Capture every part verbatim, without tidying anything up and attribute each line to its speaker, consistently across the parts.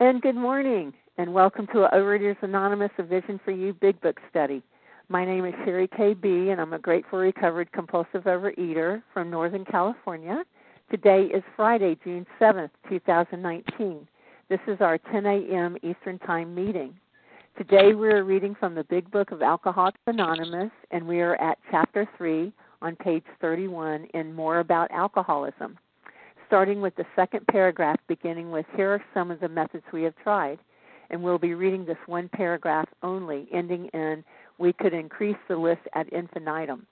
Speaker 1: And good morning, and welcome to Overeaters Anonymous, A Vision for You Big Book Study. My name is Sherry K B, and I'm a grateful recovered compulsive overeater from Northern California. Today is Friday, June seventh, two thousand nineteen. This is our ten a.m. Eastern Time meeting. Today we are reading from the Big Book of Alcoholics Anonymous, and we are at Chapter three on page thirty-one in More About Alcoholism. Starting with the second paragraph, beginning with, here are some of the methods we have tried. And we'll be reading this one paragraph only, ending in, we could increase the list ad infinitum.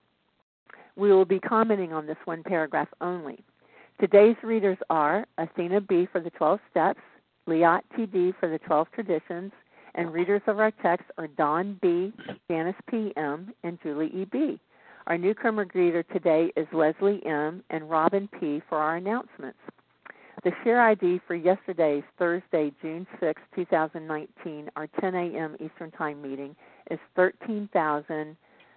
Speaker 1: We will be commenting on this one paragraph only. Today's readers are Athena B. for the twelve Steps, Liat T D for the twelve Traditions, and readers of our text are Dawn B., Janice P M., and Julie E. B. Our newcomer greeter today is Leslie M. and Robin P. for our announcements. The share I D for yesterday's Thursday, June sixth, twenty nineteen, our ten a.m. Eastern Time meeting is thirteen thousand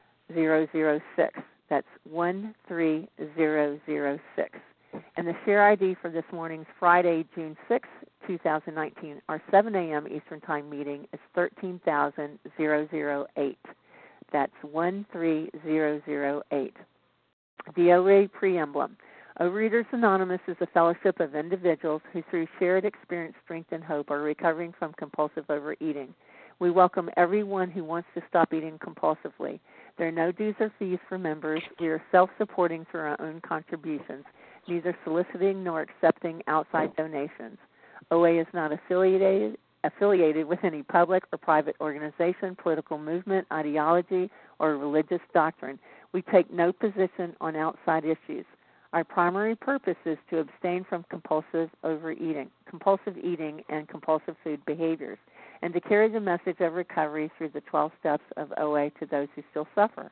Speaker 1: six. That's one three zero zero six. And the share I D for this morning's Friday, June sixth, twenty nineteen, our seven a.m. Eastern Time meeting is thirteen thousand eight. That's one three zero zero eight. The O A Preemblem. Overeaters Anonymous is a fellowship of individuals who through shared experience, strength, and hope are recovering from compulsive overeating. We welcome everyone who wants to stop eating compulsively. There are no dues or fees for members. We are self-supporting through our own contributions, neither soliciting nor accepting outside donations. O A is not affiliated affiliated with any public or private organization, political movement, ideology, or religious doctrine. We take no position on outside issues. Our primary purpose is to abstain from compulsive overeating, compulsive eating, and compulsive food behaviors, and to carry the message of recovery through the twelve steps of O A to those who still suffer.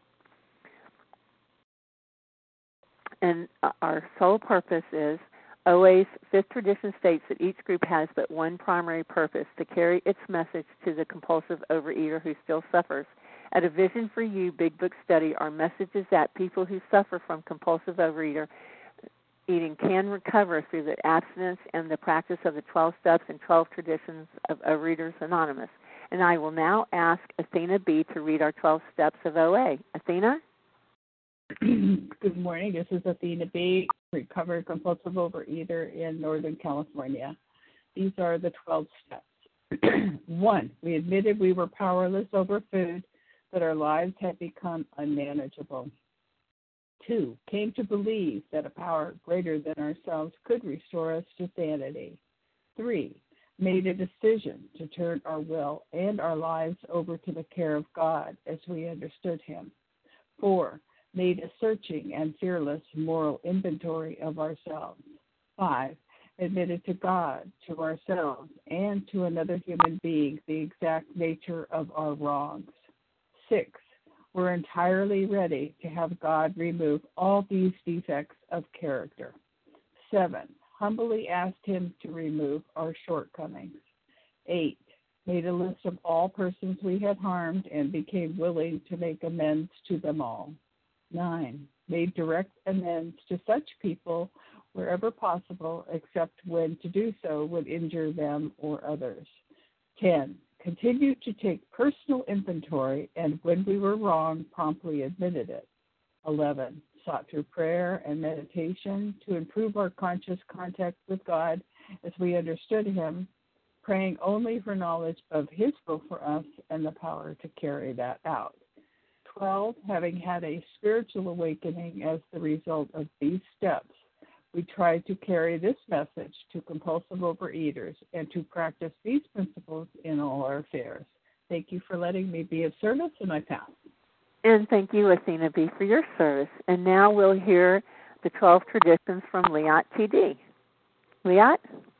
Speaker 1: And our sole purpose is O A's fifth tradition states that each group has but one primary purpose, to carry its message to the compulsive overeater who still suffers. At A Vision for You Big Book Study, our message is that people who suffer from compulsive overeater eating can recover through the abstinence and the practice of the twelve steps and twelve traditions of Overeaters Anonymous. And I will now ask Athena B. to read our twelve steps of O A. Athena?
Speaker 2: Good morning. This is Athena B., recovered compulsive overeater in Northern California. These are the twelve steps. One, we admitted we were powerless over food, that our lives had become unmanageable. Two, came to believe that a power greater than ourselves could restore us to sanity. Three, made a decision to turn our will and our lives over to the care of God as we understood Him. Four, made a searching and fearless moral inventory of ourselves. Five, admitted to God, to ourselves, and to another human being the exact nature of our wrongs. Six, we're entirely ready to have God remove all these defects of character. Seven, humbly asked Him to remove our shortcomings. Eight, made a list of all persons we had harmed and became willing to make amends to them all. Nine, made direct amends to such people wherever possible, except when to do so would injure them or others. Ten, continued to take personal inventory, and when we were wrong, promptly admitted it. Eleven, sought through prayer and meditation to improve our conscious contact with God as we understood Him, praying only for knowledge of His will for us and the power to carry that out. Twelve, having had a spiritual awakening as the result of these steps, we tried to carry this message to compulsive overeaters and to practice these principles in all our affairs. Thank you for letting me be of service, and I pass.
Speaker 1: And thank you, Athena B., for your service. And now we'll hear the twelve traditions from Liat T D. Liat?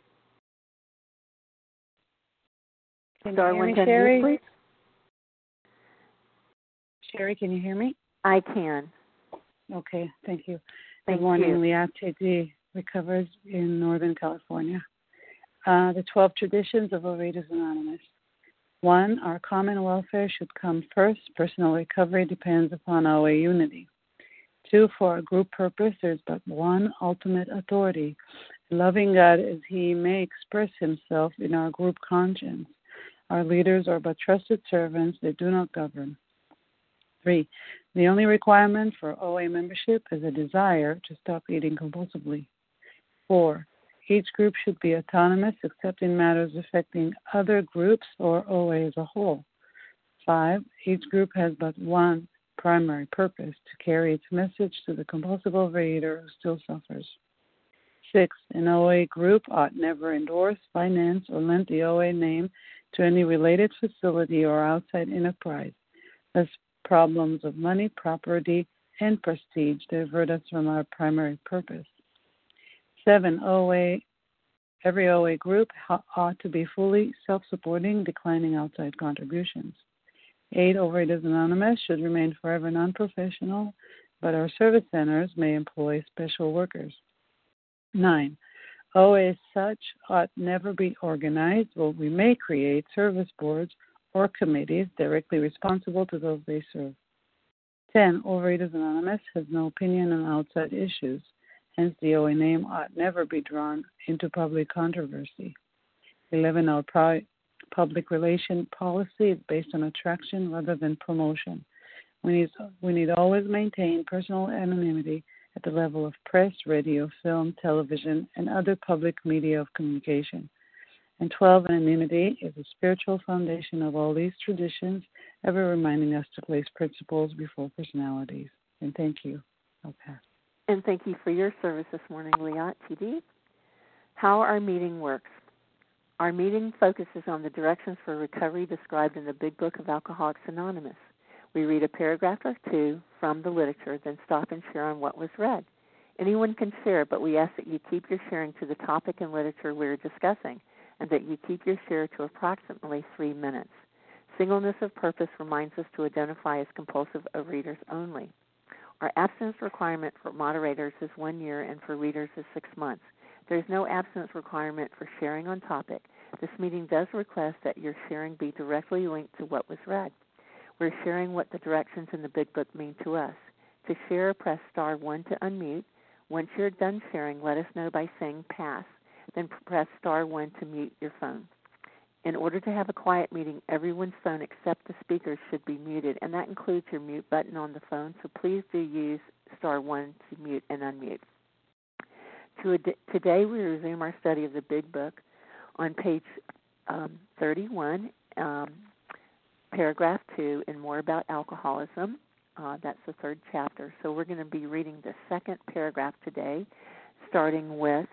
Speaker 3: Can you hear me, Sherry? Please. Sherry, can you hear me?
Speaker 1: I can.
Speaker 3: Okay, thank you.
Speaker 1: Thank
Speaker 3: Good morning,
Speaker 1: you.
Speaker 3: Liat T D, recovered in Northern California. Uh, the twelve traditions of Overeaters Anonymous. One, our common welfare should come first. Personal recovery depends upon O A unity. Two, for our group purpose, there's but one ultimate authority, Loving God as He may express Himself in our group conscience. Our leaders are but trusted servants, they do not govern. Three, the only requirement for O A membership is a desire to stop eating compulsively. Four, each group should be autonomous except in matters affecting other groups or O A as a whole. Five, each group has but one primary purpose, to carry its message to the compulsive overeater who still suffers. Six, an O A group ought never endorse, finance, or lend the O A name to any related facility or outside enterprise, as problems of money, property, and prestige divert us from our primary purpose. Seven, O A, every O A group ought to be fully self-supporting, declining outside contributions. Eight, Overeaters Anonymous should remain forever non-professional, but our service centers may employ special workers. Nine, O A as such ought never be organized, but we may create service boards or committees directly responsible to those they serve. Ten, Overeaters Anonymous has no opinion on outside issues, hence the O A name ought never be drawn into public controversy. Eleven, our pri- public relation policy is based on attraction rather than promotion. We need, we need always maintain personal anonymity at the level of press, radio, film, television, and other public media of communication. And twelve, anonymity is the spiritual foundation of all these traditions, ever reminding us to place principles before personalities. And thank you. I'll pass.
Speaker 1: And thank you for your service this morning, Liat T D. How our meeting works. Our meeting focuses on the directions for recovery described in the Big Book of Alcoholics Anonymous. We read a paragraph or two from the literature, then stop and share on what was read. Anyone can share, but we ask that you keep your sharing to the topic and literature we're discussing, and that you keep your share to approximately three minutes. Singleness of purpose reminds us to identify as compulsive overeaters only. Our abstinence requirement for moderators is one year and for readers is six months. There is no abstinence requirement for sharing on topic. This meeting does request that your sharing be directly linked to what was read. We're sharing what the directions in the Big Book mean to us. To share, press star one to unmute. Once you're done sharing, let us know by saying pass. Then press star one to mute your phone. In order to have a quiet meeting, everyone's phone except the speakers should be muted, and that includes your mute button on the phone, so please do use star one to mute and unmute. To ad- today, we resume our study of the Big Book on page um, thirty-one, um, paragraph two, and more about alcoholism. Uh, that's the third chapter. So we're going to be reading the second paragraph today, starting with,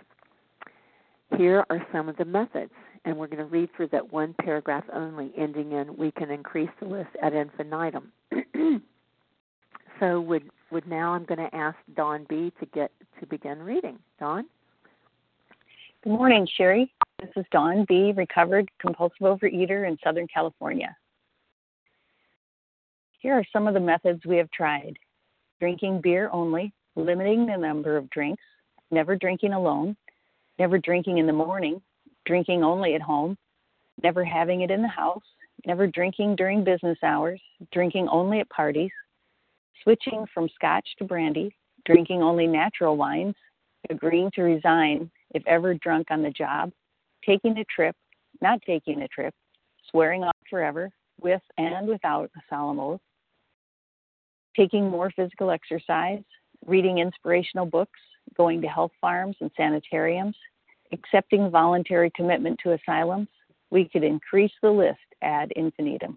Speaker 1: here are some of the methods. And we're going to read through that one paragraph only, ending in, we can increase the list ad infinitum. So would would now I'm going to ask Dawn B. to get to begin reading. Dawn?
Speaker 4: Good morning, Sherry. This is Dawn B., recovered compulsive overeater in Southern California. Here are some of the methods we have tried. Drinking beer only, limiting the number of drinks, never drinking alone, never drinking in the morning, drinking only at home, never having it in the house, never drinking during business hours, drinking only at parties, switching from scotch to brandy, drinking only natural wines, agreeing to resign if ever drunk on the job, taking a trip, not taking a trip, swearing off forever, with and without a solemn oath, taking more physical exercise, reading inspirational books, going to health farms and sanitariums, accepting voluntary commitment to asylums. We could increase the list ad infinitum.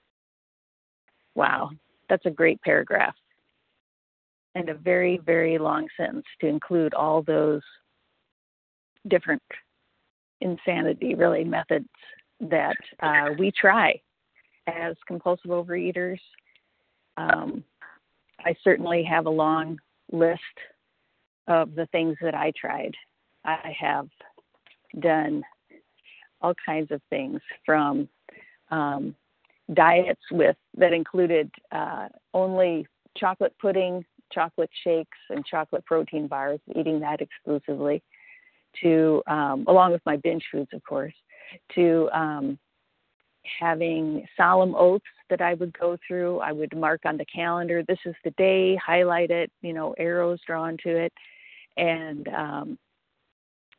Speaker 4: Wow, that's a great paragraph. And a very, very long sentence to include all those different insanity, really, methods that uh, we try as compulsive overeaters. Um, I certainly have a long list of the things that I tried. I have done all kinds of things, from um, diets with that included uh, only chocolate pudding, chocolate shakes, and chocolate protein bars, eating that exclusively, to, um, along with my binge foods, of course, to um, having solemn oaths that I would go through. I would mark on the calendar, this is the day, highlight it, you know, arrows drawn to it, and um,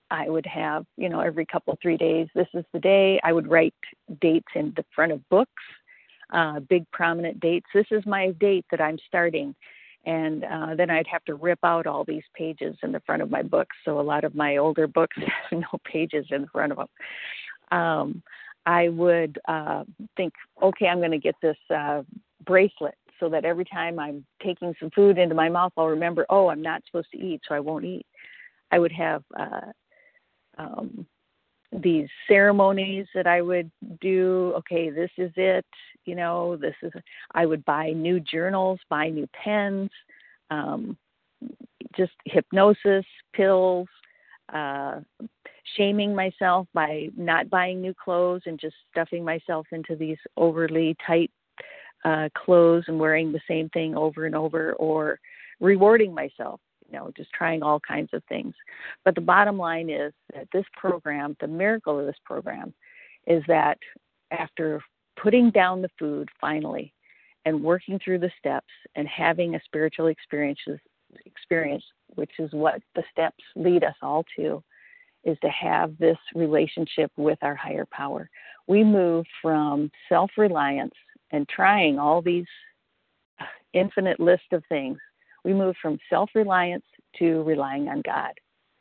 Speaker 4: I would have, you know, every couple, three days, this is the day. I would write dates in the front of books, uh, big prominent dates. This is my date that I'm starting. And uh, then I'd have to rip out all these pages in the front of my books. So a lot of my older books have no pages in the front of them. Um, I would uh, think, okay, I'm going to get this uh, bracelet so that every time I'm taking some food into my mouth, I'll remember, oh, I'm not supposed to eat, so I won't eat. I would have uh, um, these ceremonies that I would do. Okay, this is it. You know, this is, I would buy new journals, buy new pens, um, just hypnosis, pills, uh, shaming myself by not buying new clothes and just stuffing myself into these overly tight uh, clothes and wearing the same thing over and over, or rewarding myself, you know, just trying all kinds of things. But the bottom line is that this program, the miracle of this program, is that after putting down the food finally and working through the steps and having a spiritual experiences, experience, which is what the steps lead us all to, is to have this relationship with our higher power. We move from self-reliance and trying all these infinite list of things. We move from self-reliance to relying on God.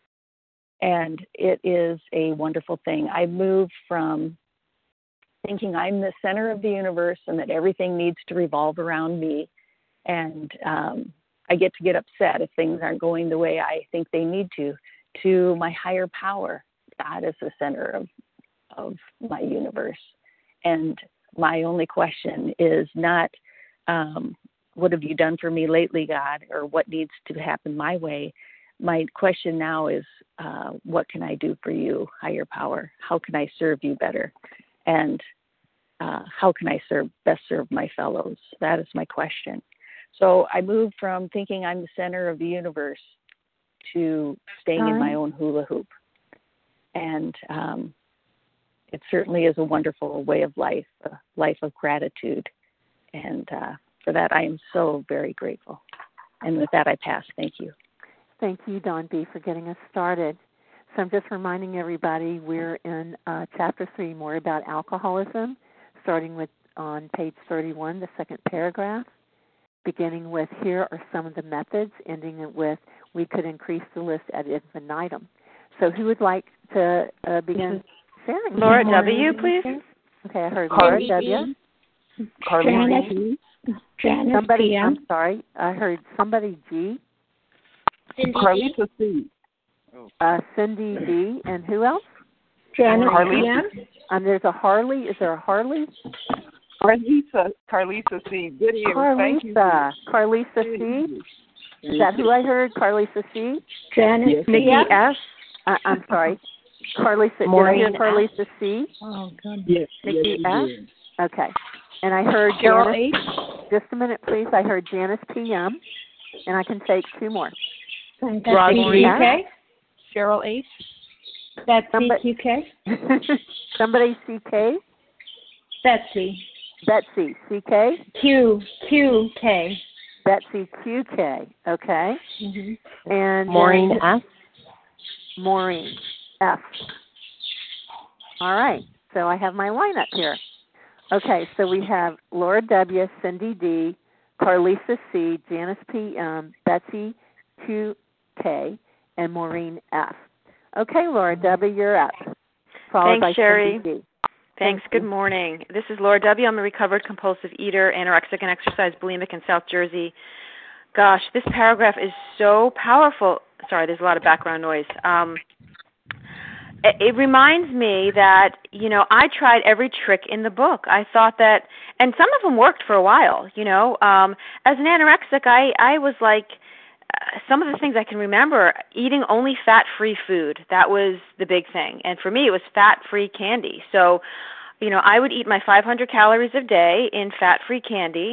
Speaker 4: And it is a wonderful thing. I moved from thinking I'm the center of the universe and that everything needs to revolve around me. And um, I get to get upset if things aren't going the way I think they need to, to my higher power. God is the center of, of my universe. And my only question is not, um, what have you done for me lately, God, or what needs to happen my way? My question now is, uh, what can I do for you, higher power? How can I serve you better? And uh, how can I serve best serve my fellows? That is my question. So I moved from thinking I'm the center of the universe to staying
Speaker 1: Sorry.
Speaker 4: in my own hula hoop. And um, it certainly is a wonderful way of life, a life of gratitude. And uh, for that, I am so very grateful. And with that, I pass. Thank you.
Speaker 1: Thank you, Dawn B., for getting us started. So I'm just reminding everybody we're in uh, Chapter three, more about alcoholism, starting with on page thirty-one, the second paragraph, beginning with here are some of the methods, ending it with we could increase the list ad infinitum. So who would like to uh, begin sharing?
Speaker 5: Laura W., please.
Speaker 1: Okay, I heard Laura W.
Speaker 6: Janice. Janice
Speaker 1: Somebody,
Speaker 6: P M.
Speaker 1: I'm sorry, I heard somebody G.
Speaker 2: Carlisa C.
Speaker 1: Uh, Cindy D. And who else?
Speaker 6: Janice P M.
Speaker 1: Um, there's a Harley. Is there a Harley?
Speaker 2: Carlisa, Carlisa C. Good evening. Thank you.
Speaker 1: Carlisa. Carlisa C. Is that who I heard? Carlisa C.
Speaker 6: Janice
Speaker 2: Yes.
Speaker 5: Nikki S.
Speaker 1: Uh, I'm sorry. Carlisa.
Speaker 5: Maureen
Speaker 1: Did I hear Carlisa C?
Speaker 3: Oh, good.
Speaker 2: Yes.
Speaker 1: Nikki
Speaker 2: yes,
Speaker 1: S.
Speaker 2: yes.
Speaker 1: Okay. And I heard
Speaker 5: Cheryl
Speaker 1: Janice.
Speaker 5: H.
Speaker 1: Just a minute, please. I heard Janice P M. And I can take two more.
Speaker 5: Roz
Speaker 1: Nikki
Speaker 5: G.
Speaker 1: S.
Speaker 5: K. Cheryl H.
Speaker 6: Betsy
Speaker 1: Somebody-
Speaker 6: Q K.
Speaker 1: Somebody C K.
Speaker 6: Betsy.
Speaker 1: Betsy C K.
Speaker 6: Q Q K.
Speaker 1: Betsy Q K. Okay.
Speaker 6: Mm-hmm.
Speaker 1: And
Speaker 5: Maureen
Speaker 1: then
Speaker 5: S.
Speaker 1: Maureen F. All right. So I have my lineup here. Okay. So we have Laura W., Cindy D., Carlisa C., Janice P. M., Betsy Q K, and Maureen F. Okay, Laura W., you're up. Followed
Speaker 5: Thanks,
Speaker 1: by
Speaker 5: Sherry.
Speaker 1: Cindy D.
Speaker 5: Thanks.
Speaker 1: Thank
Speaker 5: Good
Speaker 1: you.
Speaker 5: morning. This is Laura W. I'm a recovered compulsive eater, anorexic and exercise bulimic in South Jersey. Gosh, this paragraph is so powerful. Sorry, there's a lot of background noise. Um, it, it reminds me that, you know, I tried every trick in the book. I thought that, and some of them worked for a while, you know. Um, as an anorexic, I, I was like, uh, some of the things I can remember, eating only fat-free food. That was the big thing. And for me, it was fat-free candy. So, you know, I would eat my five hundred calories a day in fat-free candy,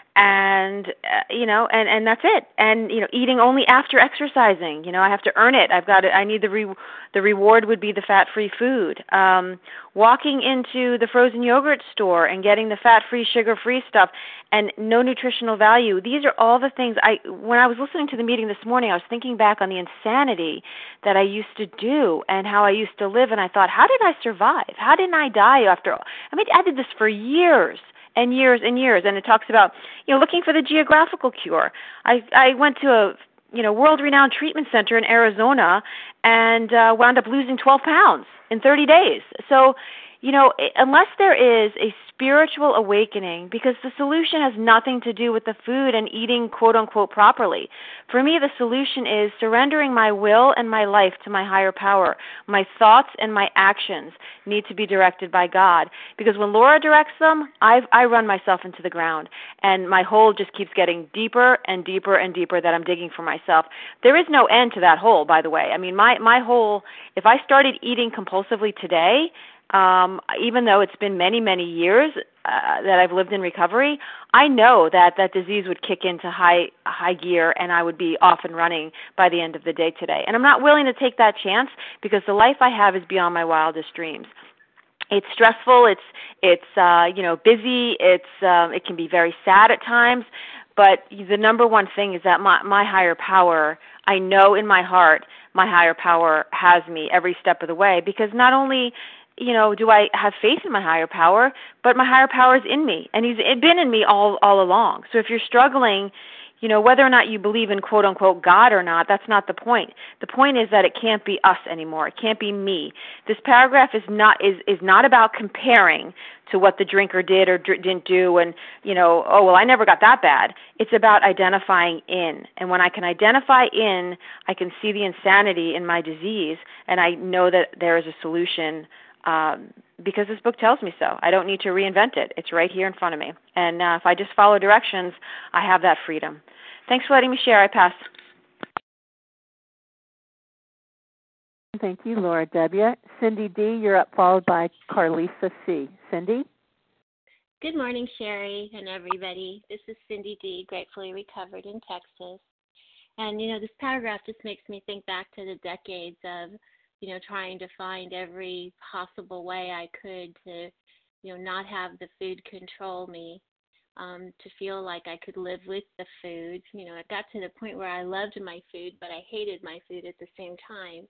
Speaker 5: and uh, you know, and and that's it. And you know, eating only after exercising. You know, I have to earn it. I've got to, I need the re- the reward would be the fat-free food. Um, walking into the frozen yogurt store and getting the fat-free, sugar-free stuff, and no nutritional value. These are all the things I. When I was listening to the meeting this morning, I was thinking back on the insanity that I used to do and how I used to live, and I thought, how did I survive? How didn't I die after? I mean, I did this for years and years and years, and it talks about, you know, looking for the geographical cure. I I went to a, you know, world-renowned treatment center in Arizona and uh, wound up losing twelve pounds in thirty days. So, you know, unless there is a spiritual awakening, because the solution has nothing to do with the food and eating quote-unquote properly. For me, the solution is surrendering my will and my life to my higher power. My thoughts and my actions need to be directed by God, because when Laura directs them, I I run myself into the ground, and my hole just keeps getting deeper and deeper and deeper that I'm digging for myself. There is no end to that hole, by the way. I mean, my, my hole, if I started eating compulsively today, Um, even though it's been many, many years uh, that I've lived in recovery, I know that that disease would kick into high high gear and I would be off and running by the end of the day today. And I'm not willing to take that chance, because the life I have is beyond my wildest dreams. It's stressful. It's it's uh, you know busy. It's um, it can be very sad at times. But the number one thing is that my my higher power, I know in my heart, my higher power has me every step of the way, because not only, you know, do I have faith in my higher power, but my higher power is in me, and he's been in me all all along. So if you're struggling, you know, whether or not you believe in quote unquote God or not, that's not the point. The point is that it can't be us anymore. It can't be me. This paragraph is not is is not about comparing to what the drinker did or dr- didn't do, and, you know, oh well, I never got that bad. It's about identifying in, and when I can identify in, I can see the insanity in my disease, and I know that there is a solution. Um, because this book tells me so. I don't need to reinvent it. It's right here in front of me. And uh, if I just follow directions, I have that freedom. Thanks for letting me share. I pass.
Speaker 1: Thank you, Laura W. Cindy D., you're up, followed by Carlisa C. Cindy?
Speaker 7: Good morning, Sherry and everybody. This is Cindy D., gratefully recovered in Texas. And, you know, this paragraph just makes me think back to the decades of, you know, trying to find every possible way I could to, you know, not have the food control me, um, to feel like I could live with the food. You know, it got to the point where I loved my food, but I hated my food at the same time.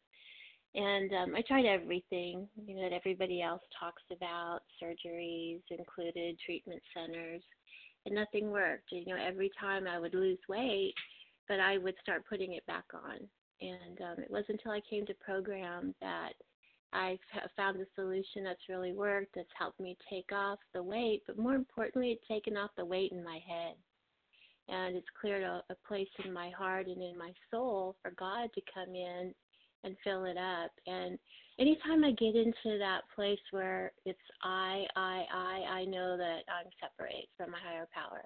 Speaker 7: And um, I tried everything, you know, that everybody else talks about, surgeries included, treatment centers, and nothing worked. You know, every time I would lose weight, but I would start putting it back on. And um, it wasn't until I came to program that I found a solution that's really worked, that's helped me take off the weight, but more importantly, it's taken off the weight in my head. And it's cleared a, a place in my heart and in my soul for God to come in and fill it up. And anytime I get into that place where it's I, I, I, I know that I'm separate from my higher power.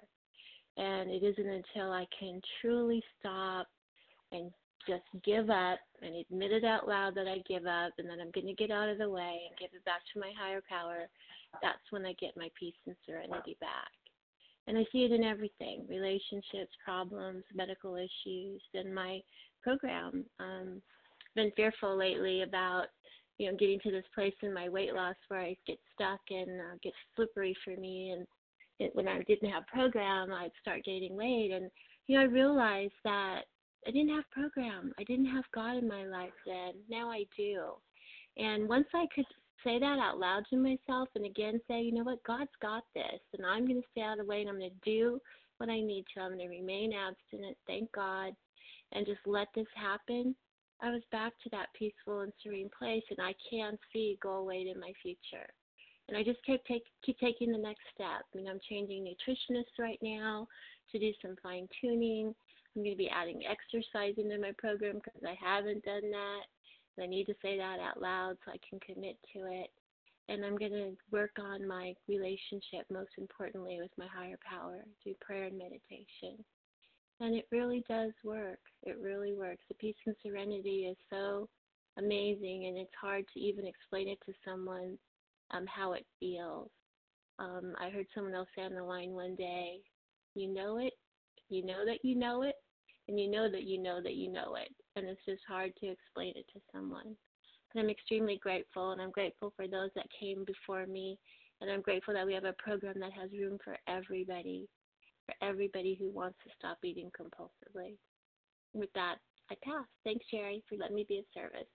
Speaker 7: And it isn't until I can truly stop and just give up and admit it out loud that I give up, and then I'm going to get out of the way and give it back to my higher power, that's when I get my peace and serenity back. And I see it in everything, relationships, problems, medical issues, and my program. Um, I've been fearful lately about, you know, getting to this place in my weight loss where I get stuck and uh, get slippery for me. And it, when I didn't have program, I'd start gaining weight. And, you know, I realized that I didn't have program. I didn't have God in my life then. Now I do. And once I could say that out loud to myself and again say, you know what, God's got this, and I'm going to stay out of the way, and I'm going to do what I need to. I'm going to remain abstinent, thank God, and just let this happen. I was back to that peaceful and serene place, and I can see goal weight in my future. And I just kept take, keep taking the next step. I mean, I'm changing nutritionists right now to do some fine-tuning. I'm going to be adding exercise into my program because I haven't done that. And I need to say that out loud so I can commit to it. And I'm going to work on my relationship, most importantly, with my higher power through prayer and meditation. And it really does work. It really works. The peace and serenity is so amazing, and it's hard to even explain it to someone um, how it feels. Um, I heard someone else say on the line one day, You know it, you know that you know it, and you know that you know that you know it. And it's just hard to explain it to someone. And I'm extremely grateful, and I'm grateful for those that came before me, and I'm grateful that we have a program that has room for everybody, for everybody who wants to stop eating compulsively. With that, I pass. Thanks, Sherry, for letting me be of service.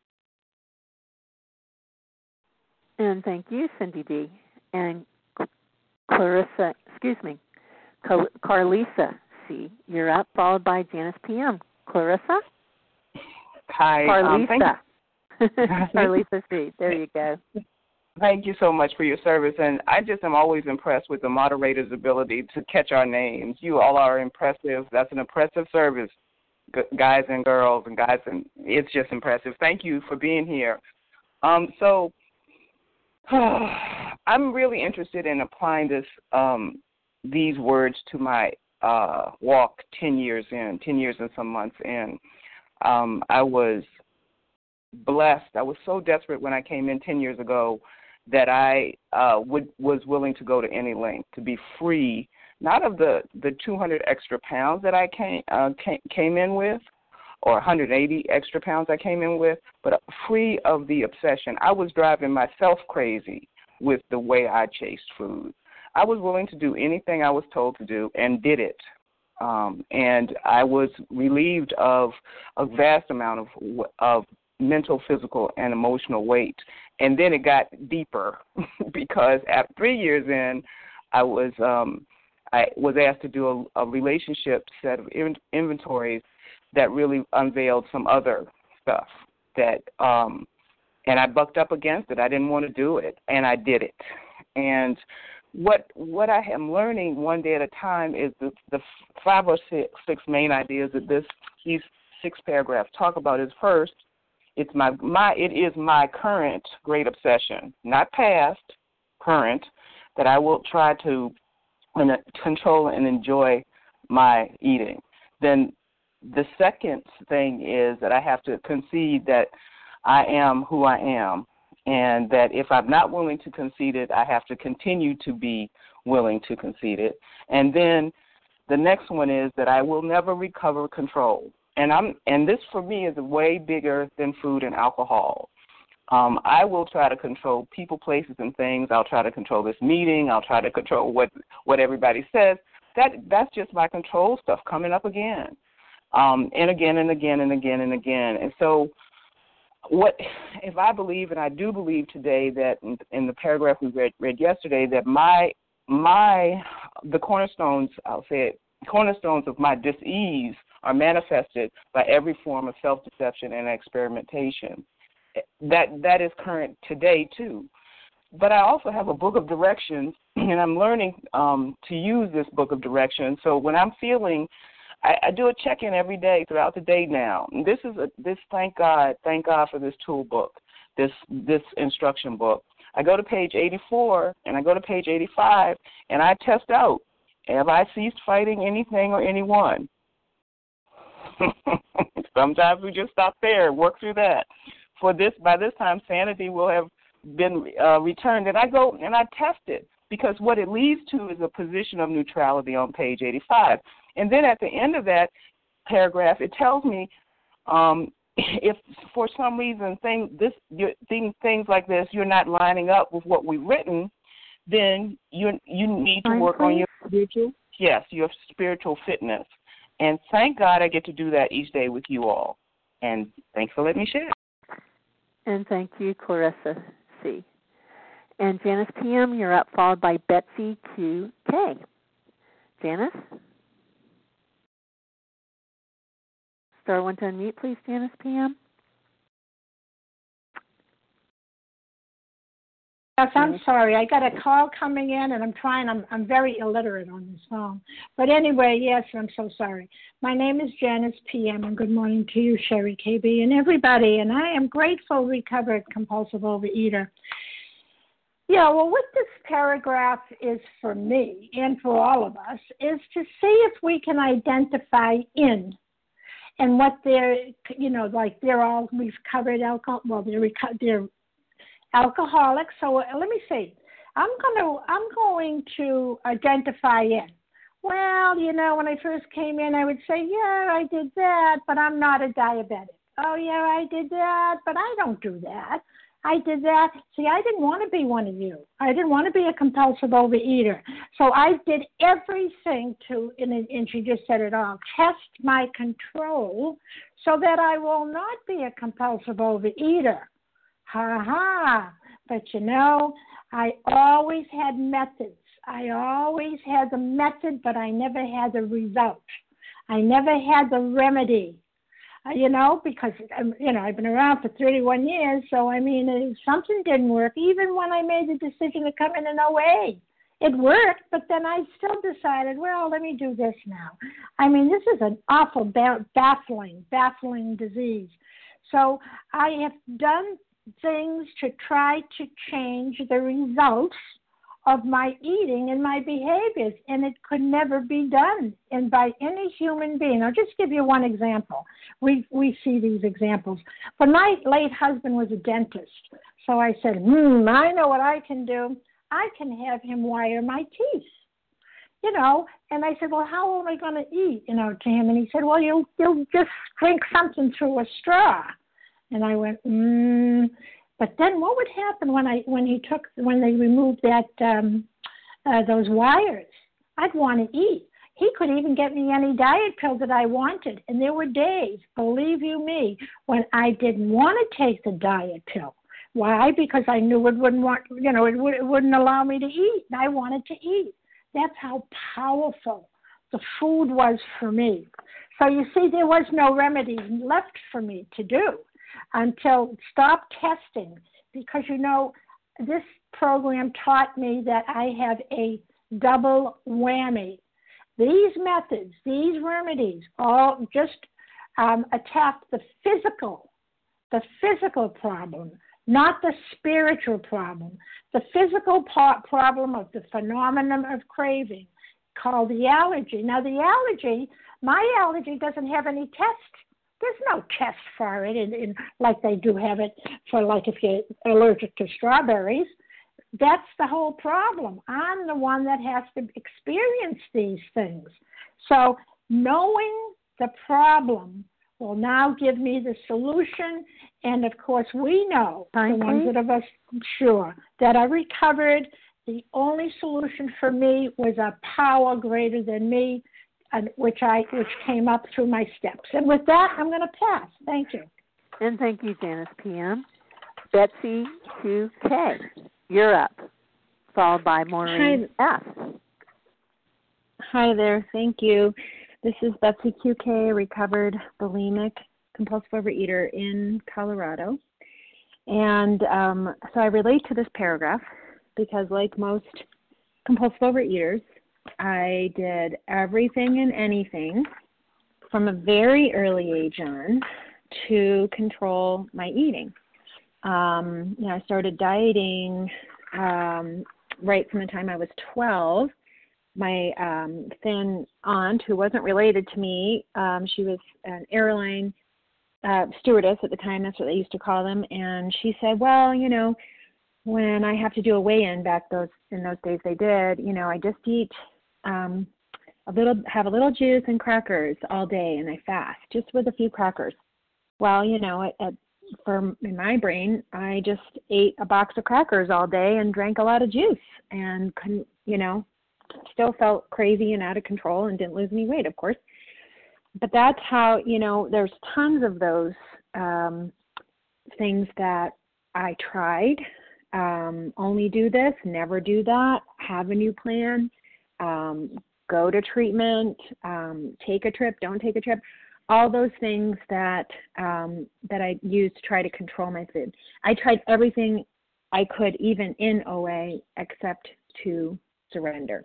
Speaker 1: And thank you, Cindy D. And Clarissa, excuse me, Carlisa C. You're up, followed by Janice P M. Clarissa?
Speaker 8: Hi.
Speaker 1: Carlisa.
Speaker 8: Um,
Speaker 1: Carlisa C. There you go.
Speaker 8: Thank you so much for your service. And I just am always impressed with the moderator's ability to catch our names. You all are impressive. That's an impressive service, guys and girls and guys. And it's just impressive. Thank you for being here. Um, so I'm really interested in applying this, um, these words to my uh, walk ten years in, ten years and some months in. Um, I was blessed. I was so desperate when I came in ten years ago that I uh, would, was willing to go to any length to be free, not of the, the two hundred extra pounds that I came, uh, came, came in with, or one hundred eighty extra pounds I came in with, but free of the obsession. I was driving myself crazy with the way I chased food. I was willing to do anything I was told to do and did it. Um, and I was relieved of a vast amount of of mental, physical, and emotional weight. And then it got deeper because after three years in, I was um, I was asked to do a, a relationship set of in- inventories that really unveiled some other stuff that, um, and I bucked up against it. I didn't want to do it, and I did it. And what what I am learning one day at a time is the, the five or six, six main ideas that this these six paragraphs talk about. Is first, it's my my it is my current great obsession, not past, current, that I will try to control and enjoy my eating. Then the second thing is that I have to concede that I am who I am, and that if I'm not willing to concede it, I have to continue to be willing to concede it. And then the next one is that I will never recover control. And I'm and this for me is way bigger than food and alcohol. Um, I will try to control people, places, and things. I'll try to control this meeting. I'll try to control what what everybody says. That that's just my control stuff coming up again. Um, and again and again and again and again. And so what if I believe, and I do believe today that in, in the paragraph we read, read yesterday, that my my the cornerstones, I'll say it, cornerstones of my dis-ease are manifested by every form of self-deception and experimentation. That that is current today too. But I also have a book of directions, and I'm learning um, to use this book of directions. So when I'm feeling I, I do a check-in every day throughout the day now. And this is a, this. Thank God, thank God for this tool book, this this instruction book. I go to page eighty-four and I go to page eighty-five, and I test out: have I ceased fighting anything or anyone? Sometimes we just stop there and work through that. For this, by this time, sanity will have been uh, returned, and I go and I test it, because what it leads to is a position of neutrality on page eighty-five. And then at the end of that paragraph, it tells me um, if for some reason thing, this, you're, things, things like this, you're not lining up with what we've written, then you you need to work on your spiritual, yes, your spiritual fitness. And thank God I get to do that each day with you all. And thanks for letting me share.
Speaker 1: And thank you, Clarissa C. And Janice P M, you're up, followed by Betsy Q K. Janice? Star one to unmute, please, Janice P M.
Speaker 6: Yes, I'm sorry. I got a call coming in, and I'm trying. I'm I'm very illiterate on this phone. But anyway, yes, I'm so sorry. My name is Janice P M, and good morning to you, Sherry K B, and everybody. And I am grateful, recovered compulsive overeater. Yeah, well, what this paragraph is for me and for all of us is to see if we can identify in. And what they're, you know, like they're all, we've covered alcohol, well, they're, they're alcoholics. So uh, let me see. I'm going to, I'm going to identify in. well, you know, when I first came in, I would say, yeah, I did that, but I'm not a diabetic. Oh, yeah, I did that, but I don't do that. I did that. See, I didn't want to be one of you. I didn't want to be a compulsive overeater. So I did everything to, and, and she just said it all, test my control so that I will not be a compulsive overeater. Ha ha. But you know, I always had methods. I always had the method, but I never had the result. I never had the remedy. Uh, you know, because, um, you know, I've been around for thirty-one years, so, I mean, if something didn't work, even when I made the decision to come in an O A, it worked, but then I still decided, well, let me do this now. I mean, this is an awful, ba- baffling, baffling disease. So I have done things to try to change the results of my eating and my behaviors, and it could never be done and by any human being. I'll just give you one example. We we see these examples. But my late husband was a dentist, so I said, hmm, I know what I can do. I can have him wire my teeth, you know. And I said, well, how am I going to eat, you know, to him? And he said, well, you'll, you'll just drink something through a straw. And I went, hmm. But then what would happen when I when he took when they removed that um, uh, those wires? I'd want to eat. He could even get me any diet pill that I wanted, and there were days, believe you me, when I didn't want to take the diet pill. Why? Because I knew it wouldn't want, you know, it, would, it wouldn't allow me to eat, and I wanted to eat. That's how powerful the food was for me. So you see, there was no remedy left for me to do until stop testing, because, you know, this program taught me that I have a double whammy. These methods, these remedies, all just um, attack the physical, the physical problem, not the spiritual problem. The physical part problem of the phenomenon of craving, called the allergy. Now, the allergy, my allergy doesn't have any test. There's no test for it, in, in, like they do have it for, like, if you're allergic to strawberries. That's the whole problem. I'm the one that has to experience these things. So knowing the problem will now give me the solution. And, of course, we know,
Speaker 1: Thank
Speaker 6: the ones
Speaker 1: you.
Speaker 6: that of us sure, that are recovered, the only solution for me was a power greater than me, and which I which came up through my steps. And with that, I'm going to pass. Thank you.
Speaker 1: And thank you, Janice P M. Betsy two K, you're up, followed by Maureen F.
Speaker 9: Hi there. Thank you. This is Betsy Q K, recovered bulimic compulsive overeater in Colorado. And um, so I relate to this paragraph because, like most compulsive overeaters, I did everything and anything from a very early age on to control my eating. Um, you know, I started dieting um, right from the time I was twelve. My um, thin aunt, who wasn't related to me, um, she was an airline uh, stewardess at the time, that's what they used to call them, and she said, well, you know, when I have to do a weigh-in back those in those days they did, you know, I just eat um, a little, have a little juice and crackers all day, and I fast, just with a few crackers. Well, you know, at, at, for in my brain, I just ate a box of crackers all day and drank a lot of juice, and couldn't, you know, still felt crazy and out of control and didn't lose any weight, of course. But that's how, you know, there's tons of those um, things that I tried. Um, only do this, never do that, have a new plan, um, go to treatment, um, take a trip, don't take a trip, all those things that um, that I used to try to control my food. I tried everything I could, even in O A, except to surrender.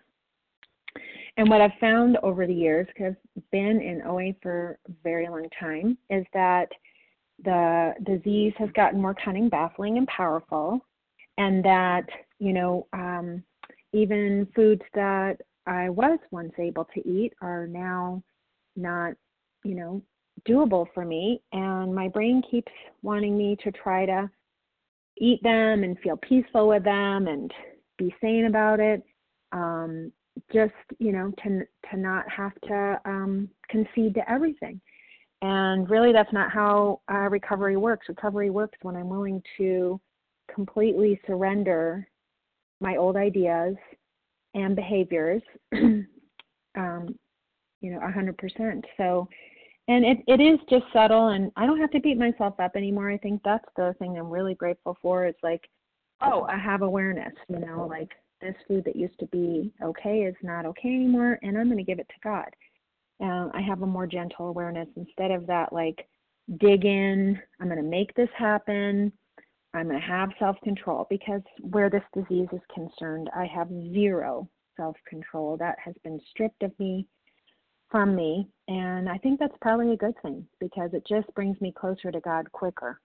Speaker 9: And what I've found over the years, because I've been in O A for a very long time, is that the disease has gotten more cunning, baffling, and powerful, and that, you know, um, even foods that I was once able to eat are now not, you know, doable for me, and my brain keeps wanting me to try to eat them and feel peaceful with them and be sane about it. Um, just, you know, to to not have to um, concede to everything. And really, that's not how uh, recovery works. Recovery works when I'm willing to completely surrender my old ideas and behaviors, um, you know, one hundred percent. So, and it, it is just subtle, and I don't have to beat myself up anymore. I think that's the thing I'm really grateful for. It's like, oh, I have awareness, you know, like this food that used to be okay is not okay anymore, and I'm going to give it to God. Uh, I have a more gentle awareness instead of that, like, dig in, I'm going to make this happen, I'm going to have self-control, because where this disease is concerned, I have zero self-control. That has been stripped of me, from me, and I think that's probably a good thing, because it just brings me closer to God quicker.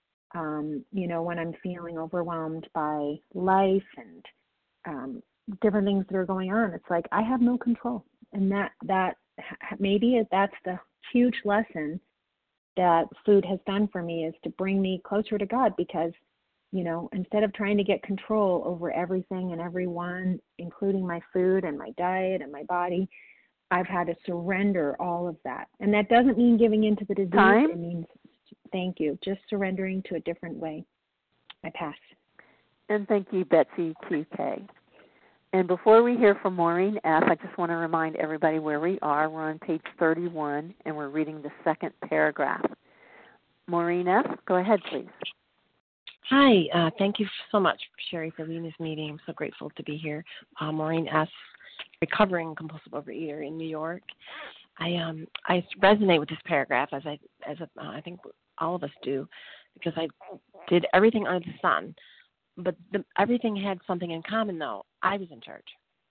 Speaker 9: Um, you know, when I'm feeling overwhelmed by life and um, different things that are going on, it's like I have no control, and that that maybe that's the huge lesson that food has done for me, is to bring me closer to God, because, you know, instead of trying to get control over everything and everyone, including my food and my diet and my body, I've had to surrender all of that. And that doesn't mean giving in to the disease.
Speaker 1: Time?
Speaker 9: It means, thank you, just surrendering to a different way. I pass.
Speaker 1: And thank you, Betsy Q K. And before we hear from Maureen F., I just want to remind everybody where we are. We're on page thirty-one, and we're reading the second paragraph. Maureen F., go ahead, please.
Speaker 10: Hi. Uh, thank you so much, Sherry, for leading this meeting. I'm so grateful to be here. Uh, Maureen S., recovering compulsive overeater in New York. I um I resonate with this paragraph, as I as a, uh, I think all of us do, because I did everything under the sun. But the, everything had something in common, though. I was in charge.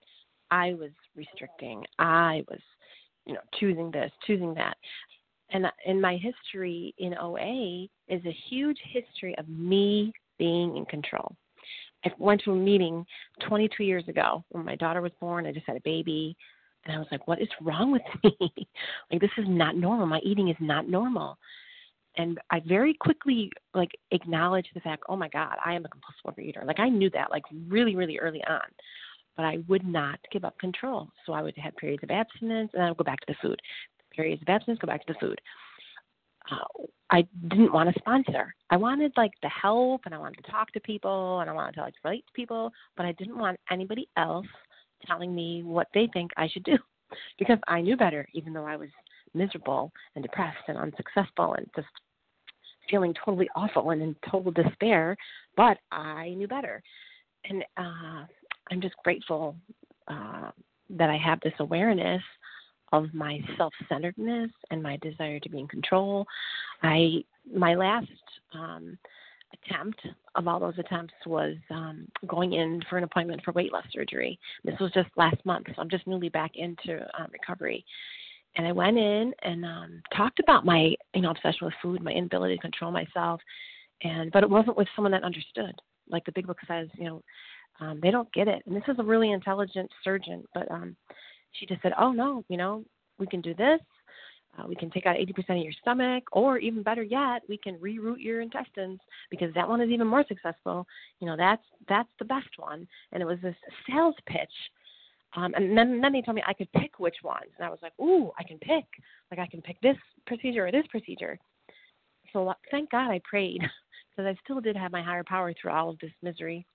Speaker 10: I was restricting. I was, you know, choosing this, choosing that. And in my history in O A is a huge history of me being in control. I went to a meeting twenty-two years ago when my daughter was born. I just had a baby. And I was like, what is wrong with me? Like, this is not normal. My eating is not normal. And I very quickly, like, acknowledged the fact, oh, my God, I am a compulsive overeater. Like, I knew that, like, really, really early on. But I would not give up control. So I would have periods of abstinence, and I would go back to the food. Periods of abstinence, go back to the food. Uh, I didn't want a sponsor. I wanted, like, the help, and I wanted to talk to people, and I wanted to, like, relate to people. But I didn't want anybody else telling me what they think I should do, because I knew better, even though I was miserable and depressed and unsuccessful and just feeling totally awful and in total despair, but I knew better. And uh, I'm just grateful uh, that I have this awareness of my self-centeredness and my desire to be in control. I my last um, attempt of all those attempts was um, going in for an appointment for weight loss surgery. This was just last month, so I'm just newly back into um, recovery. And I went in and um, talked about my, you know, obsession with food, my inability to control myself, and but it wasn't with someone that understood. Like the big book says, you know, um, they don't get it. And this is a really intelligent surgeon, but um, she just said, oh, no, you know, we can do this. Uh, we can take out eighty percent of your stomach, or even better yet, we can reroute your intestines, because that one is even more successful. You know, that's that's the best one. And it was this sales pitch. Um, and then, then they told me I could pick which ones. And I was like, ooh, I can pick. Like, I can pick this procedure or this procedure. So thank God I prayed, because I still did have my higher power through all of this misery.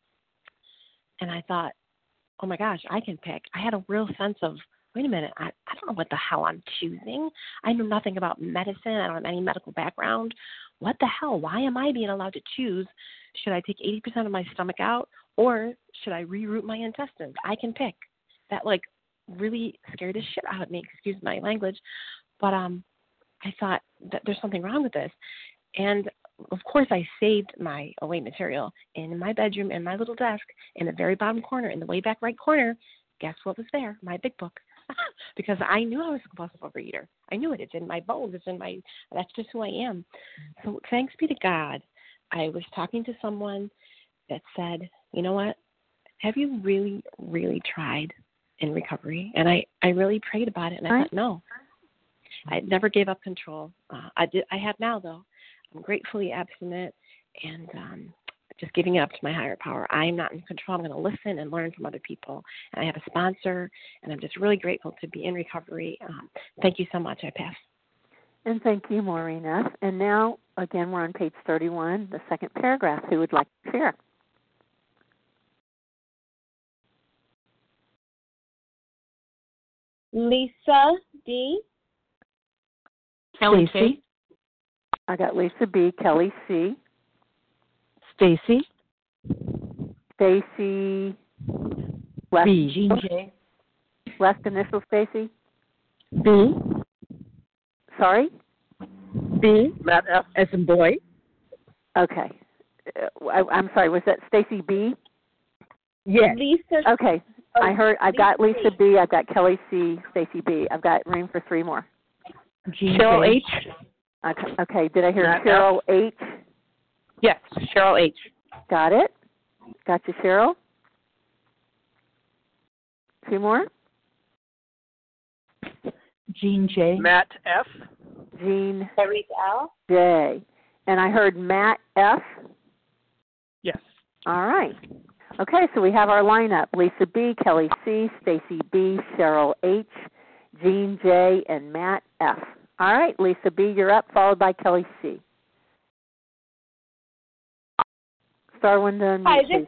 Speaker 10: And I thought, oh, my gosh, I can pick. I had a real sense of, wait a minute, I, I don't know what the hell I'm choosing. I know nothing about medicine. I don't have any medical background. What the hell? Why am I being allowed to choose? Should I take eighty percent of my stomach out, or should I reroute my intestines? I can pick. That, like, really scared the shit out of me, excuse my language. But um, I thought that there's something wrong with this. And, of course, I saved my O A material in my bedroom, in my little desk, in the very bottom corner, in the way back right corner. Guess what was there? My big book. Because I knew I was a compulsive overeater. I knew it. It's in my bones. It's in my, that's just who I am. So thanks be to God, I was talking to someone that said, you know what, have you really, really tried in recovery? And I, I really prayed about it, and I
Speaker 1: right.
Speaker 10: thought, no. I never gave up control. Uh, I did. I have now, though. I'm gratefully abstinent, and um, just giving it up to my higher power. I am not in control. I'm going to listen and learn from other people. And I have a sponsor, and I'm just really grateful to be in recovery. Um, thank you so much. I pass.
Speaker 1: And thank you, Maureen F. And now, again, we're on page thirty-one, the second paragraph. Who would like to share?
Speaker 11: Lisa D.
Speaker 12: Kelly C.
Speaker 1: I got Lisa B. Kelly C.
Speaker 12: Stacy.
Speaker 1: Stacy. Last,
Speaker 12: B. Jean J.
Speaker 1: Last initial, Stacy.
Speaker 12: B.
Speaker 1: Sorry?
Speaker 12: B. Matt F. as in boy.
Speaker 1: Okay. Uh, I, I'm sorry. Was that Stacy B?
Speaker 12: Yes.
Speaker 11: Lisa.
Speaker 1: Okay. Oh, I heard. I've got Lisa B. I've got Kelly C. Stacy B. I've got room for three more.
Speaker 12: Jean Cheryl H.
Speaker 1: Okay. Okay. Did I hear
Speaker 12: Matt
Speaker 1: Cheryl
Speaker 12: F.
Speaker 1: H?
Speaker 12: Yes. Cheryl H.
Speaker 1: Got it. Got you, Cheryl. Two more.
Speaker 12: Jean J.
Speaker 2: Matt F.
Speaker 1: Jean
Speaker 11: Therese L.
Speaker 1: J. And I heard Matt F.
Speaker 2: Yes.
Speaker 1: All right. Okay, so we have our lineup: Lisa B, Kelly C, Stacy B, Cheryl H, Jean J, and Matt F. All right, Lisa B, you're up, followed by Kelly C. Star one done.
Speaker 11: Hi, this,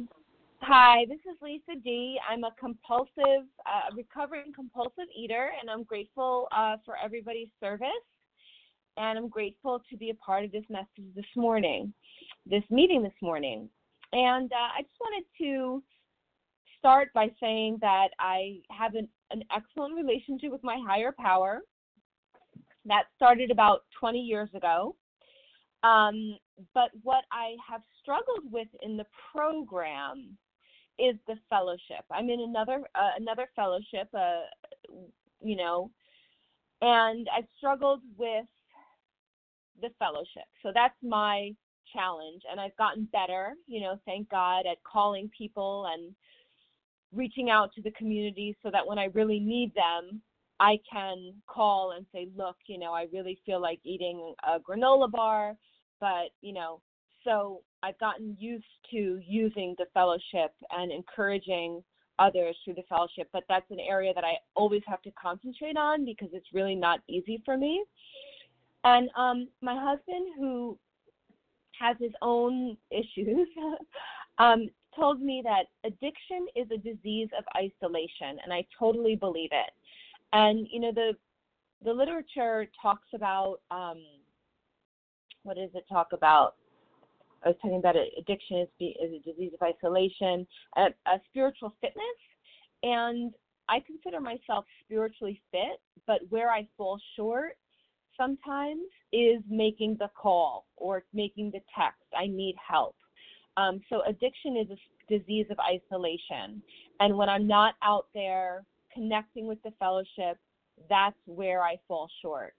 Speaker 11: hi, this is Lisa D. I'm a compulsive, uh, recovering compulsive eater, and I'm grateful uh, for everybody's service. And I'm grateful to be a part of this message this morning, this meeting this morning. And uh, I just wanted to start by saying that I have an, an excellent relationship with my higher power. That started about twenty years ago. Um, but what I have struggled with in the program is the fellowship. I'm in another uh, another fellowship, uh, you know, and I've struggled with the fellowship. So that's my challenge, and I've gotten better, you know, thank God, at calling people and reaching out to the community so that when I really need them, I can call and say, look, you know, I really feel like eating a granola bar, but, you know, so I've gotten used to using the fellowship and encouraging others through the fellowship, but that's an area that I always have to concentrate on because it's really not easy for me. And um, my husband, who has his own issues, um, told me that addiction is a disease of isolation, and I totally believe it. And, you know, the the literature talks about, um, what does it talk about? I was talking about it, addiction is, is a disease of isolation, a, a spiritual fitness, and I consider myself spiritually fit, but where I fall short sometimes is making the call or making the text, I need help. Um, so addiction is a disease of isolation. And when I'm not out there connecting with the fellowship, that's where I fall short.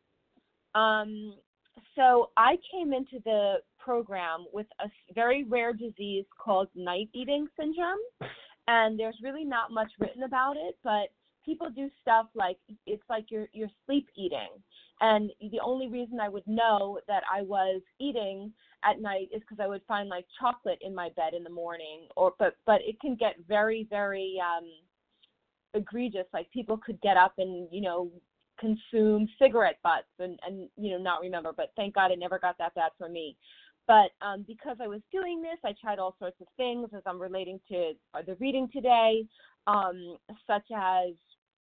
Speaker 11: Um, so I came into the program with a very rare disease called night eating syndrome. And there's really not much written about it, but people do stuff like, it's like you're, you're sleep eating. And the only reason I would know that I was eating at night is because I would find like chocolate in my bed in the morning. Or but but it can get very, very um, egregious. Like people could get up and, you know, consume cigarette butts and, and, you know, not remember. But thank God it never got that bad for me. But um, because I was doing this, I tried all sorts of things as I'm relating to the reading today, um, such as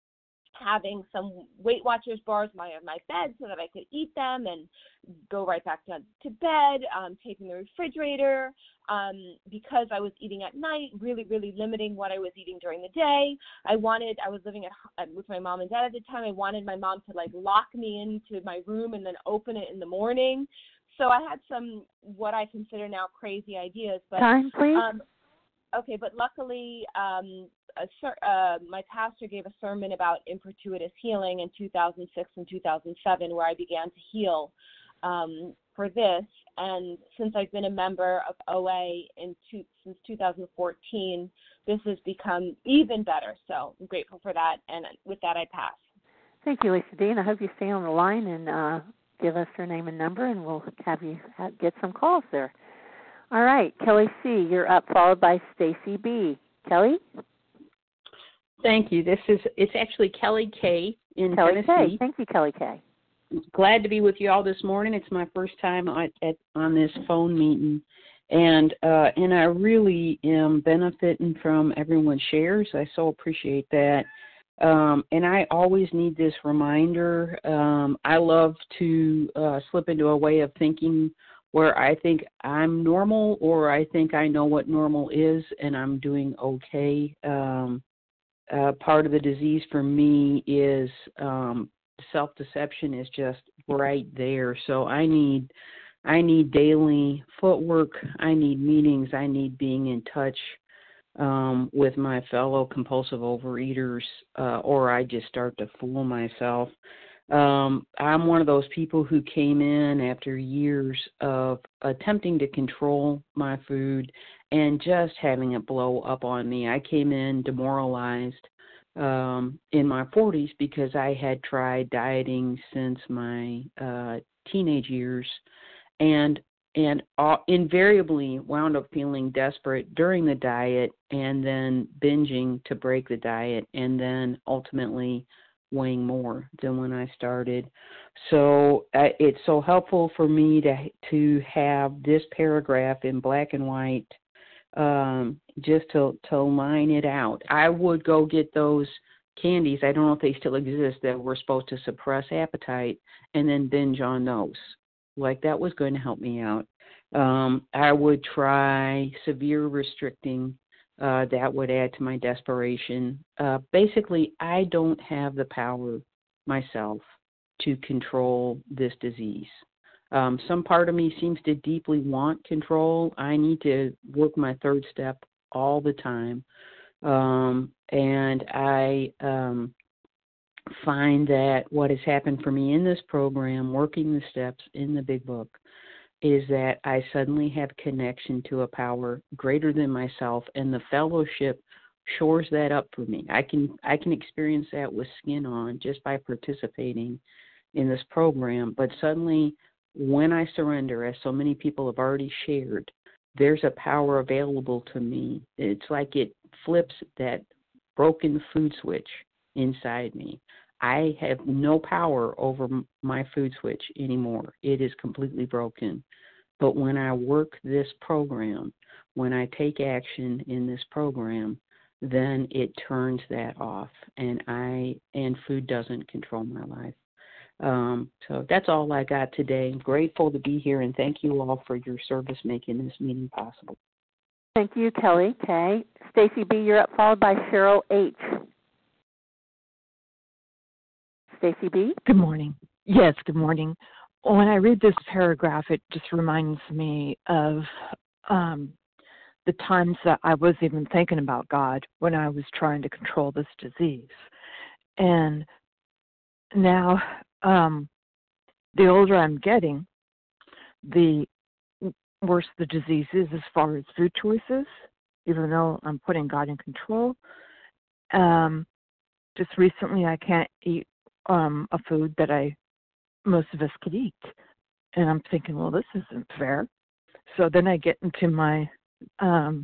Speaker 11: having some Weight Watchers bars on my, my bed so that I could eat them and go right back to, to bed, um, taping the refrigerator, um, because I was eating at night, really, really limiting what I was eating during the day. I wanted, I was living at with my mom and dad at the time. I wanted my mom to like lock me into my room and then open it in the morning. So I had some, what I consider now crazy ideas. But,
Speaker 1: Time, please.
Speaker 11: Um, okay, but luckily, um, a, uh, my pastor gave a sermon about impertuitous healing in two thousand six and two thousand seven, where I began to heal um, for this. And since I've been a member of O A in two, since two thousand fourteen, this has become even better. So I'm grateful for that. And with that, I pass.
Speaker 1: Thank you, Lisa Dean. I hope you stay on the line and uh, give us your name and number, and we'll have you get some calls there. All right, Kelly C., you're up, followed by Stacy B. Kelly?
Speaker 12: Thank you. This is, it's actually Kelly K. in
Speaker 1: Kelly
Speaker 12: Tennessee.
Speaker 1: K. Thank you, Kelly K.
Speaker 12: Glad to be with you all this morning. It's my first time at, at, on this phone meeting, and uh, and I really am benefiting from everyone's shares. I so appreciate that. Um, and I always need this reminder. Um, I love to uh, slip into a way of thinking where I think I'm normal, or I think I know what normal is and I'm doing okay. Um, uh, part of the disease for me is um, self-deception is just right there. So I need I need daily footwork. I need meetings. I need being in touch um, with my fellow compulsive overeaters, uh, or I just start to fool myself. Um, I'm one of those people who came in after years of attempting to control my food and just having it blow up on me. I came in demoralized um, in my forties because I had tried dieting since my uh, teenage years, and and uh, invariably wound up feeling desperate during the diet and then binging to break the diet, and then ultimately weighing more than when I started. So uh, it's so helpful for me to to have this paragraph in black and white, um, just to, to line it out. I would go get those candies, I don't know if they still exist, that were supposed to suppress appetite, and then binge on those. Like that was going to help me out. Um, I would try severe restricting. Uh, that would add to my desperation. Uh, basically, I don't have the power myself to control this disease. Um, some part of me seems to deeply want control. I need to work my third step all the time. Um, and I um, find that what has happened for me in this program, working the steps in the Big Book, is that I suddenly have connection to a power greater than myself, and the fellowship shores that up for me. I can I can experience that with skin on just by participating in this program. But suddenly, when I surrender, as so many people have already shared, there's a power available to me. It's like it flips that broken food switch inside me. I have no power over my food switch anymore. It is completely broken. But when I work this program, when I take action in this program, then it turns that off, and I and food doesn't control my life. Um, so that's all I got today. I'm grateful to be here, and thank you all for your service making this meeting possible.
Speaker 1: Thank you, Kelly K. Stacy B., you're up, followed by Cheryl H. Stacy B.
Speaker 13: Good morning. Yes, good morning. When I read this paragraph, it just reminds me of um, the times that I was even thinking about God when I was trying to control this disease. And now, um, the older I'm getting, the worse the disease is as far as food choices, even though I'm putting God in control. Um, just recently, I can't eat Um, a food that I most of us could eat, and I'm thinking, well, this isn't fair. So then I get into my, um,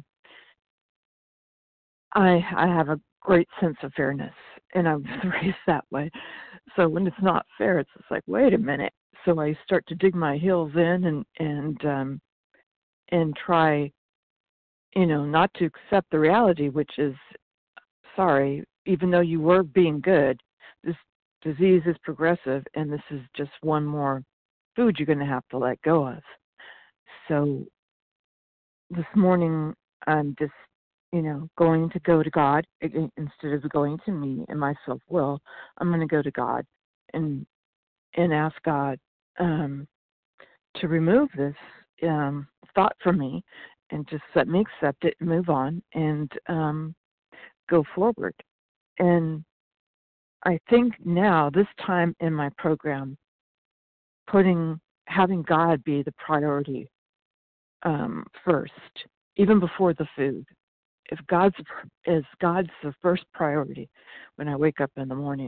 Speaker 13: I I have a great sense of fairness, and I was raised that way. So when it's not fair, it's just like, wait a minute. So I start to dig my heels in and and um, and try, you know, not to accept the reality, which is, sorry, even though you were being good, this disease is progressive, and this is just one more food you're going to have to let go of. So this morning, I'm just, you know, going to go to God instead of going to me and my self-will. I'm going to go to God and and ask God um, to remove this um, thought from me and just let me accept it and move on and um, go forward. And I think now, this time in my program, putting having God be the priority um, first, even before the food. If God's is God's the first priority, when I wake up in the morning,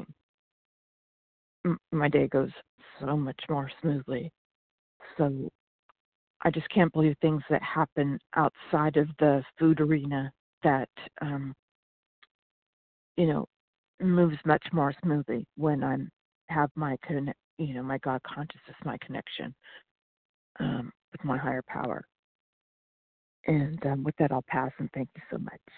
Speaker 13: m- my day goes so much more smoothly. So I just can't believe things that happen outside of the food arena that, um, you know, moves much more smoothly when I'm have my conne- you know my God consciousness, my connection um, with my higher power. And um, with that, I'll pass, and thank you so much.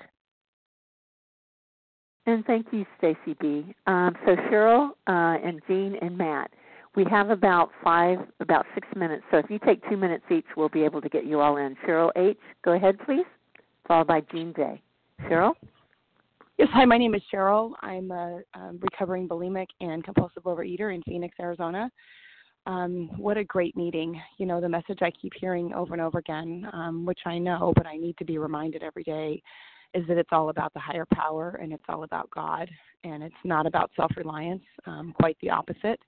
Speaker 1: And thank you, Stacy B. Um, so Cheryl uh, and Jean and Matt, we have about five, about six minutes. So if you take two minutes each, we'll be able to get you all in. Cheryl H., go ahead, please, followed by Jean J. Cheryl?
Speaker 14: Yes, hi, my name is Cheryl. I'm a, a recovering bulimic and compulsive overeater in Phoenix, Arizona. Um, what a great meeting. You know, the message I keep hearing over and over again, um, which I know, but I need to be reminded every day, is that it's all about the higher power and it's all about God, and it's not about self-reliance, um, quite the opposite.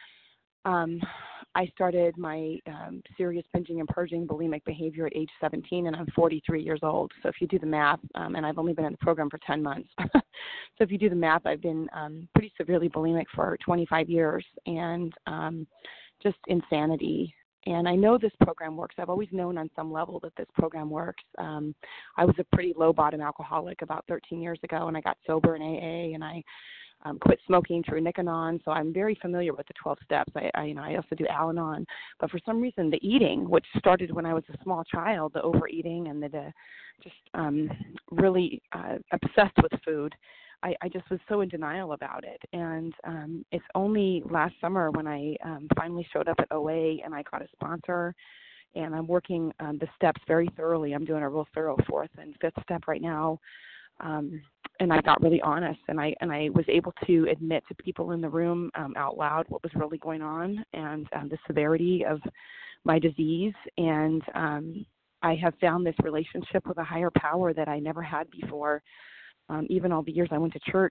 Speaker 14: Um, I started my um, serious binging and purging bulimic behavior at age seventeen, and I'm forty-three years old. So if you do the math, um, and I've only been in the program for ten months. So if you do the math, I've been um, pretty severely bulimic for twenty-five years, and um, just insanity. And I know this program works. I've always known on some level that this program works. Um, I was a pretty low-bottom alcoholic about thirteen years ago, and I got sober in A A, and I Um, quit smoking through Nick-A-Non, so I'm very familiar with the twelve steps. I, I, you know, I also do Al-Anon, but for some reason, the eating, which started when I was a small child, the overeating and the, the just um, really uh, obsessed with food, I, I just was so in denial about it. And um, it's only last summer when I um, finally showed up at O A and I got a sponsor, and I'm working um, the steps very thoroughly. I'm doing a real thorough fourth and fifth step right now. Um, and I got really honest, and I and I was able to admit to people in the room um, out loud what was really going on and um, the severity of my disease. And um, I have found this relationship with a higher power that I never had before. Um, even all the years I went to church,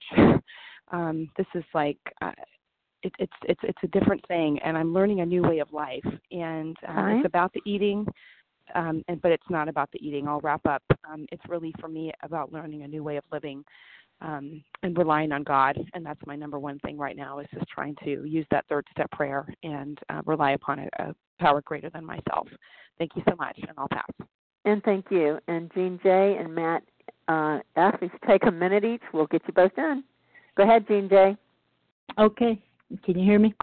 Speaker 14: um, this is like uh, it, it's it's it's a different thing, and I'm learning a new way of life. And um, it's about the eating. Um, and, but it's not about the eating. I'll wrap up. Um, it's really, for me, about learning a new way of living um, and relying on God. And that's my number one thing right now, is just trying to use that third step prayer and uh, rely upon a, a power greater than myself. Thank you so much, and I'll pass.
Speaker 1: And thank you. And Jean J. and Matt uh, F., if you take a minute each, we'll get you both done. Go ahead, Jean J.
Speaker 15: Okay. Can you hear me?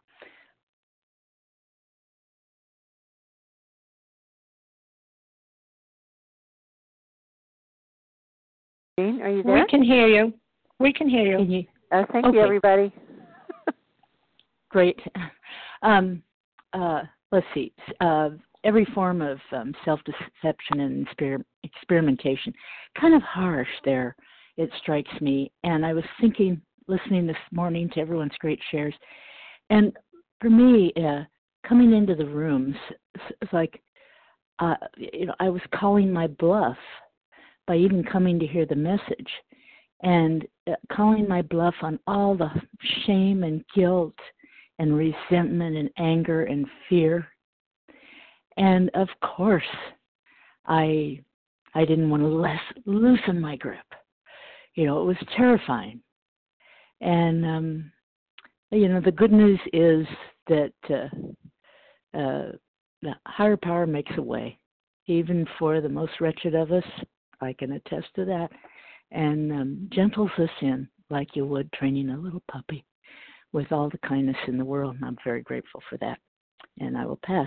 Speaker 1: Jean, are you there?
Speaker 6: We can hear you. We can hear you.
Speaker 15: Can you?
Speaker 1: Uh, thank
Speaker 15: okay.
Speaker 1: you, everybody.
Speaker 15: Great. Um, uh, let's see. Uh, every form of um, self-deception and exper- experimentation, kind of harsh there, it strikes me. And I was thinking, listening this morning to everyone's great shares, and for me, uh, coming into the rooms, it's like, uh, you know, I was calling my bluff by even coming to hear the message, and uh, calling my bluff on all the shame and guilt and resentment and anger and fear. And of course, I I didn't want to less, loosen my grip. You know, it was terrifying. And, um, you know, the good news is that uh, uh, the higher power makes a way, even for the most wretched of us. I can attest to that, and um, gentles us in like you would training a little puppy, with all the kindness in the world, and I'm very grateful for that. And I will pass.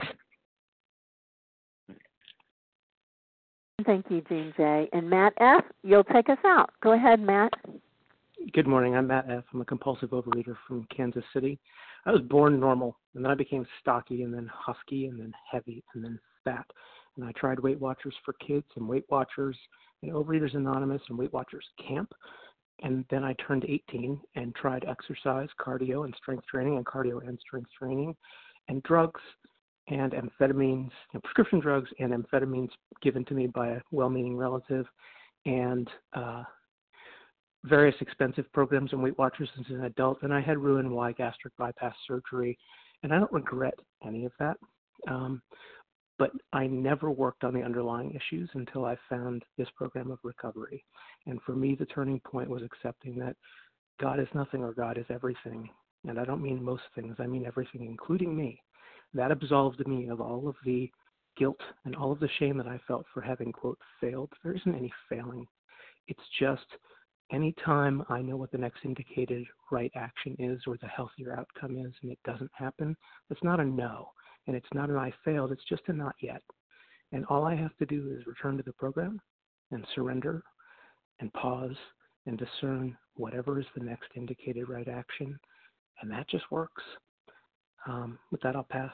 Speaker 1: Thank you, Jean J. And Matt F., you'll take us out. Go ahead, Matt.
Speaker 16: Good morning. I'm Matt F. I'm a compulsive overeater from Kansas City. I was born normal, and then I became stocky, and then husky, and then heavy, and then fat. And I tried Weight Watchers for Kids and Weight Watchers and Overeaters Anonymous and Weight Watchers Camp. And then I turned eighteen and tried exercise, cardio, and strength training, and cardio and strength training, and drugs and amphetamines, you know, prescription drugs and amphetamines given to me by a well-meaning relative, and uh, various expensive programs and Weight Watchers as an adult. And I had Roux-en-Y gastric bypass surgery, and I don't regret any of that. Um, But I never worked on the underlying issues until I found this program of recovery. And for me, the turning point was accepting that God is nothing or God is everything. And I don't mean most things. I mean everything, including me. That absolved me of all of the guilt and all of the shame that I felt for having, quote, failed. There isn't any failing. It's just anytime I know what the next indicated right action is or the healthier outcome is and it doesn't happen, it's not a no. And it's not an I failed, it's just a not yet. And all I have to do is return to the program and surrender and pause and discern whatever is the next indicated right action. And that just works. Um, with that, I'll pass.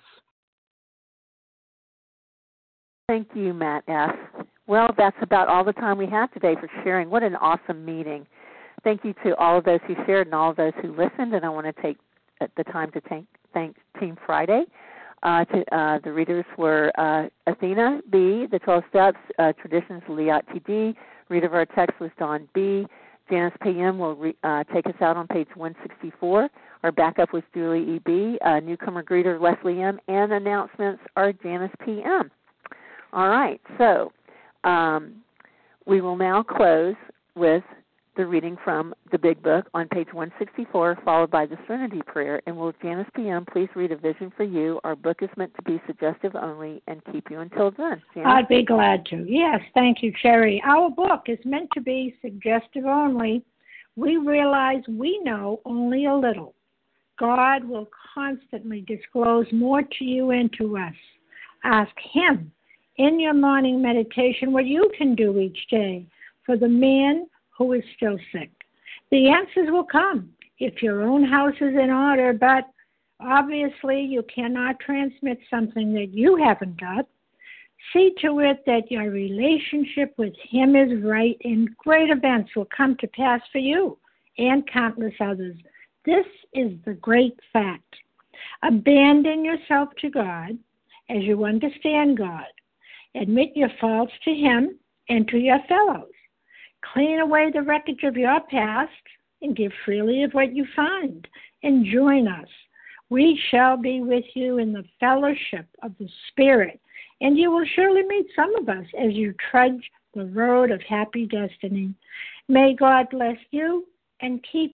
Speaker 1: Thank you, Matt F. Well, that's about all the time we have today for sharing. What an awesome meeting. Thank you to all of those who shared and all of those who listened. And I want to take the time to thank, thank Team Friday. Uh, to, uh, the readers were uh, Athena B., The twelve Steps, uh, Traditions, Liat T D. Reader of our text was Dawn B. Janice P M will re, uh, take us out on page one sixty-four. Our backup was Julie E B. Uh, newcomer greeter Leslie M. And announcements are Janice P M. All right, so um, we will now close with the reading from the Big Book on page one sixty-four, followed by the Serenity Prayer. And will Janice P M please read A Vision for You? Our book is meant to be suggestive only and keep you until then. Janice?
Speaker 6: I'd be glad to. Yes, thank you, Sherry. Our book is meant to be suggestive only. We realize we know only a little. God will constantly disclose more to you and to us. Ask Him in your morning meditation what you can do each day for the man who is still sick. The answers will come if your own house is in order, but obviously you cannot transmit something that you haven't got. See to it that your relationship with Him is right, and great events will come to pass for you and countless others. This is the great fact. Abandon yourself to God as you understand God. Admit your faults to Him and to your fellows. Clean away the wreckage of your past and give freely of what you find. And join us. We shall be with you in the fellowship of the Spirit, and you will surely meet some of us as you trudge the road of happy destiny. May God bless you and keep